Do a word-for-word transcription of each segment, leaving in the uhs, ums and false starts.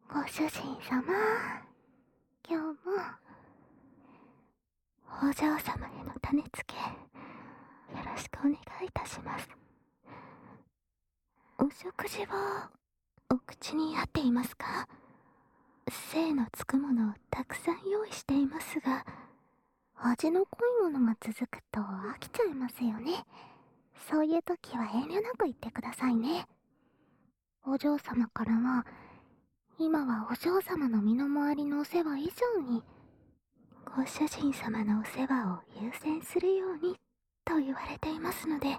ご主人様、今日もお嬢様への種付けよろしくお願いいたします。お食事はお口に合っていますか？精のつくものをたくさん用意していますが、味の濃いものが続くと飽きちゃいますよね。そういう時は遠慮なく言ってくださいね。お嬢様からは、今はお嬢様の身の回りのお世話以上にご主人様のお世話を優先するようにと言われていますので。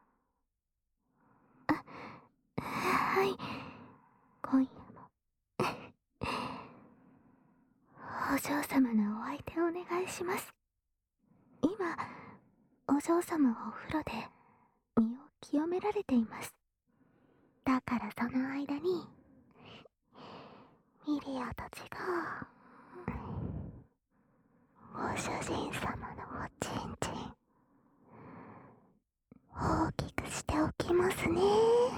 あ、はい、今夜もお嬢様のお相手をお願いします。今お嬢様はお風呂で身を清められています。だからその間にミリアたちがご主人様のおちんちん大きくしておきますね。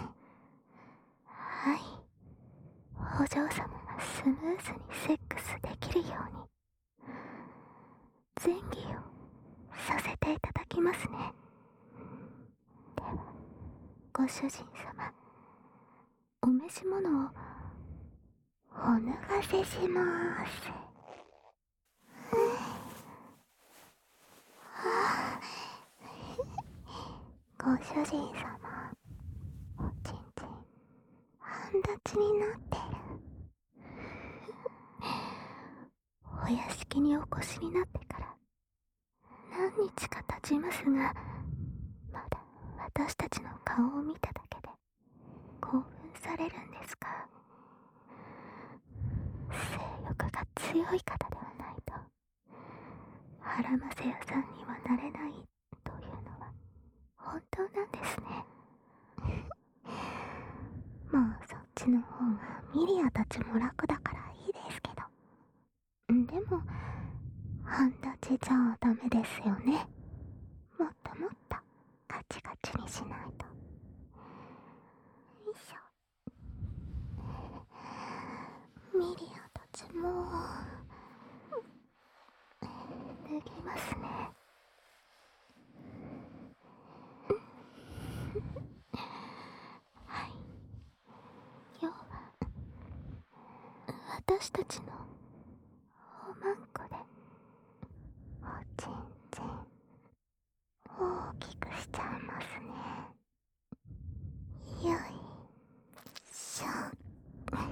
はい、お嬢様がスムーズにセックスできるように前儀をさせていただきますね。ではご主人様、お召し物をお脱がせします。ご主人様、おちんちん半立ちになってる。お屋敷にお越しになってから何日か経ちますが、まだ私たちの顔を見ただけで興奮されるんですか？性欲が強い方ではないとハラマセ屋さんにはなれないというのは本当なんですね。まあそっちの方がミリアたちも楽だからいいですけど、でも半立ちじゃダメですよね。もっともっとガチガチにしないと。よいしょ。ミリアたちも脱ぎますね。はい、今日は私たちのおまんこでおちんちん大きくしちゃいますね。よいしょ。捕ま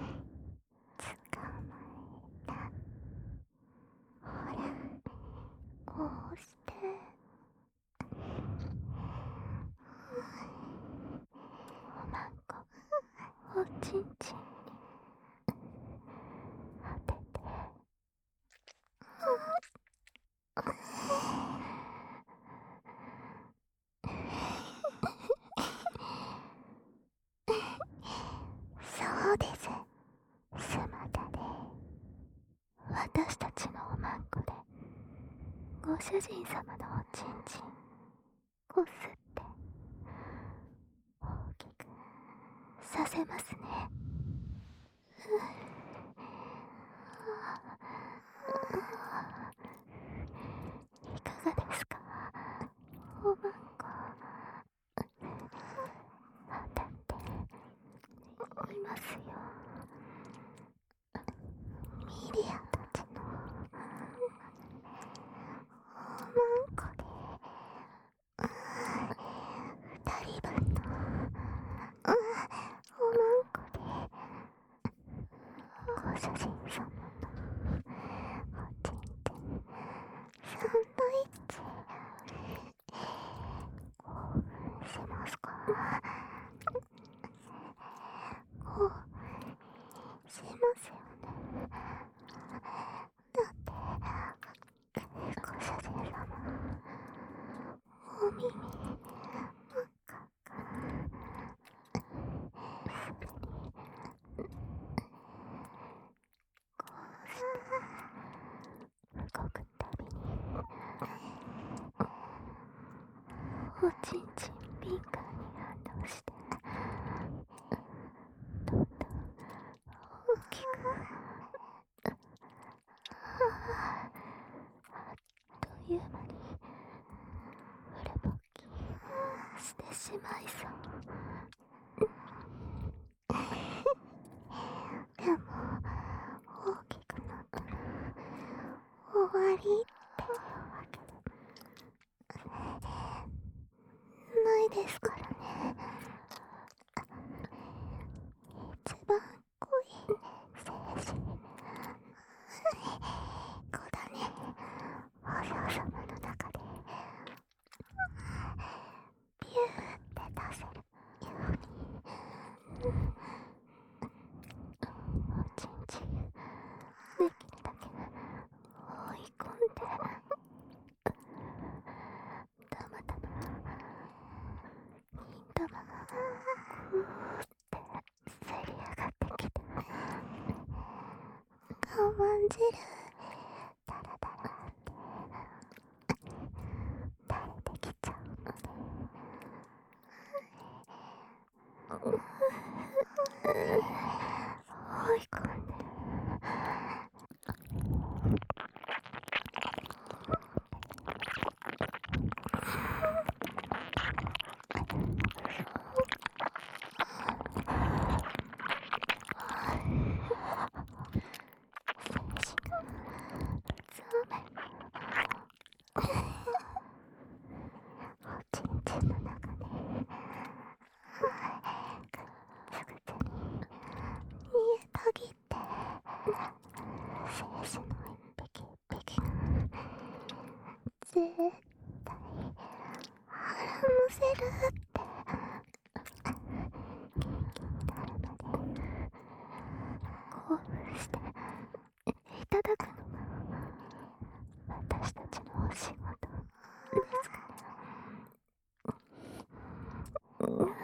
えた。ほら、こうしておまんこおちんちんに当てて、そうです。スマタで私たちのおまんこでご主人様のおちんちんこすって大きくさせますね。いかがですか？おまんこ当たっていますよ。ミリアたちのおまんこで二人分のおまんこでご主人様のおちんちんサンドイッチ興奮しますか？興奮しますよね。だってご主人様お耳真っ赤っかすべにこうして動くたびにおちんちん敏感に反応してどんどん大ききくあっという間にフル勃起してしまいそう。でも大きくなったら終わりっていうわけでないですからね。一番濃い精子こだね、お嬢様の中でビューって出せるようにおちんちんできるだけ追い込んで、たまたま金玉がふーってせり上がってきて、我慢汁ダラダラって垂れてきちゃうので、追い込んで絶対腹むせるって元気になるまで興奮していただくのが私たちのお仕事ですから。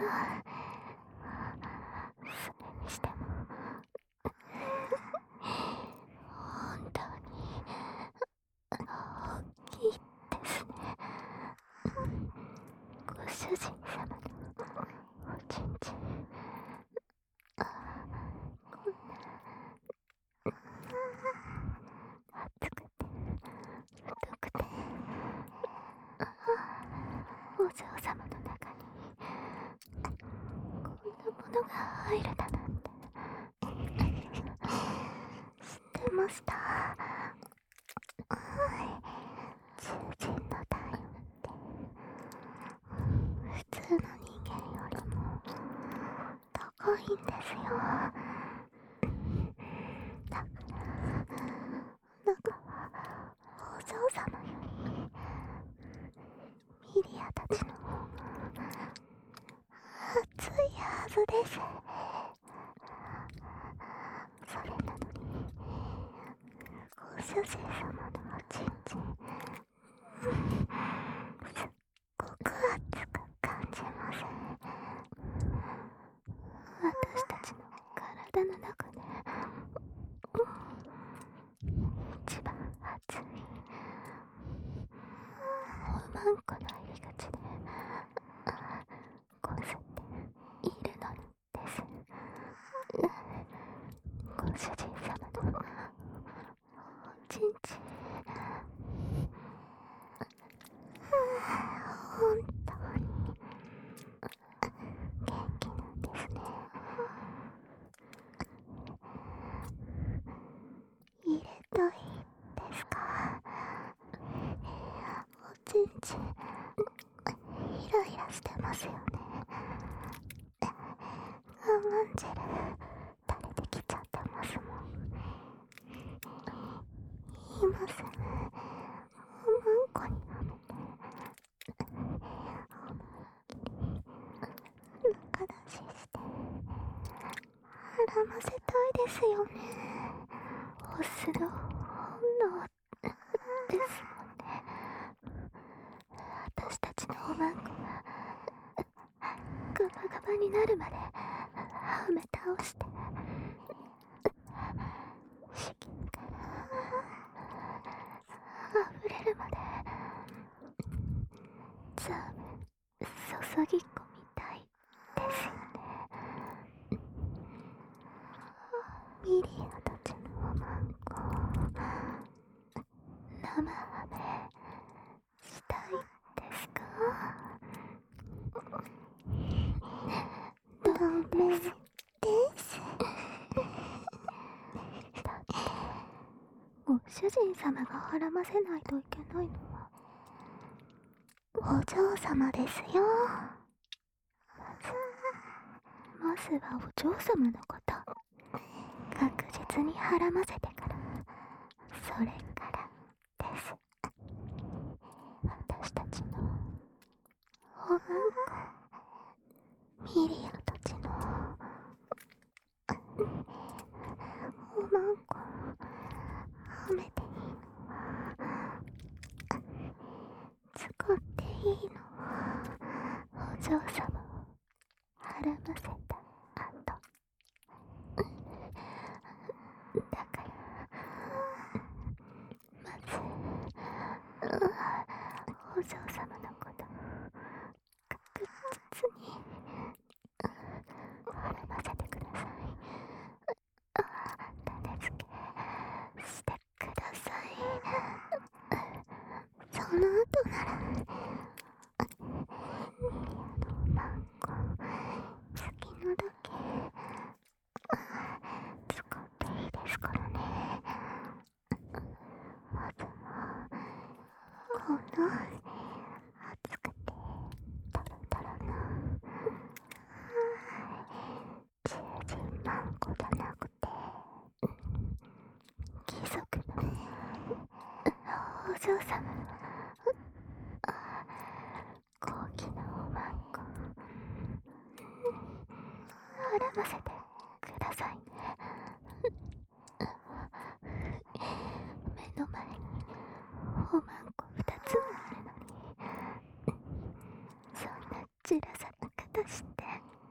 それにしても本当に大きいですね。ご主人様のおちんちん、あこんな熱くて太くて、お嬢様の中にこんなものが入るだなんて知ってました。獣人の体温って普通の人間よりも高いんですよ。だから中はお嬢様よりミリアたちの方が熱いはずです。それなのにご主人様のおちんちんすっごく熱く感じます。私たちの体の中で一番熱いおまんこの入り口でこすっているのにです。ご主人様のおちんちん本当に元気なんですね。入れといですか。おちんちんイライラしてますよね。我慢汁垂れてきちゃってますもん。今すぐおまんこにはめて中出しして絡ませたいですよね。オスの本能ですもんね。私たちのおまんこがガバガバになるまではめ倒して子宮から溢れるまでザーメン注ぎ込みたいですよね。ミリアご主人様がはらませないといけないのはお嬢様ですよ。まずはお嬢様のこと確実にはらませてからそれからです。私たちのおまんこミリアたちのおまんこ褒めていいのは使っていいのはお嬢様をはらませた後だからまずお嬢様のこと確実にはらませてください。種付けしてください。その後ならミリアのマンゴ好きなだけ使っていいですからね。まずはこの熱くてトロトロの中人マンゴじゃなくて貴族のお嬢様高貴なおまんこはらませてくださいね。目の前におまんこ二つもあるのにそんな散らさな方して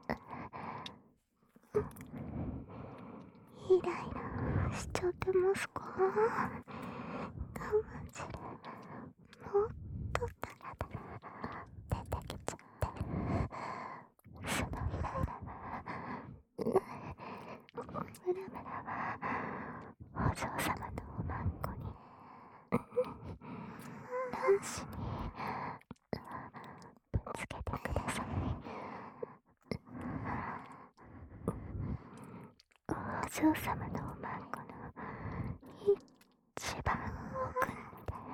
イライラしちゃってますか？我慢汁もっとタラタラ出てきちゃってる。そのイライラはムラムラはお嬢様のおまんこに卵子にぶつけてください。お嬢様のおまんこの一番奥に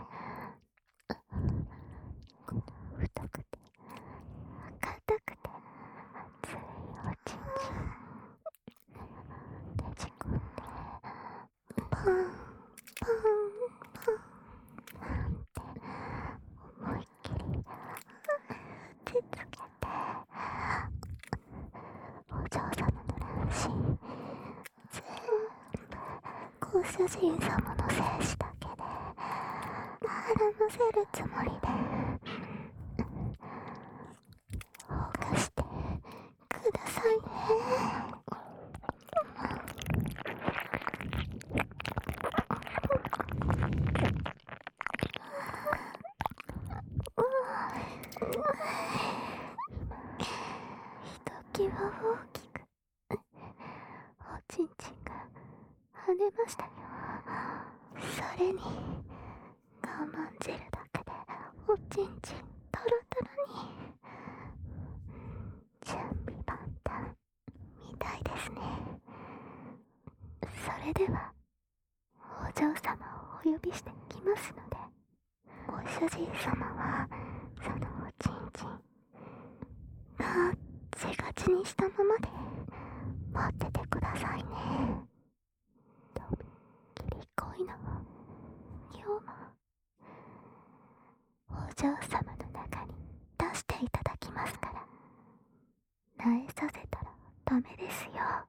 この太くて硬くて熱いおちんちんねじ込んでパンパンパンって思いっきり手つけてお嬢様の卵子全部ご主人様の精子だけではらませるつもりでほかしてくださいね。ひときわ大きくおちんちんが跳ねましたよ。それに我慢汁だけでおちんちんトロトロに準備万端みたいですね。それではお嬢様をお呼びしてきますのでご主人様はそのおちんちんガッチガチにしたままで待っててくださいね。とびっきり恋の今日もお嬢様の中に出していただきますから、萎えさせたらダメですよ。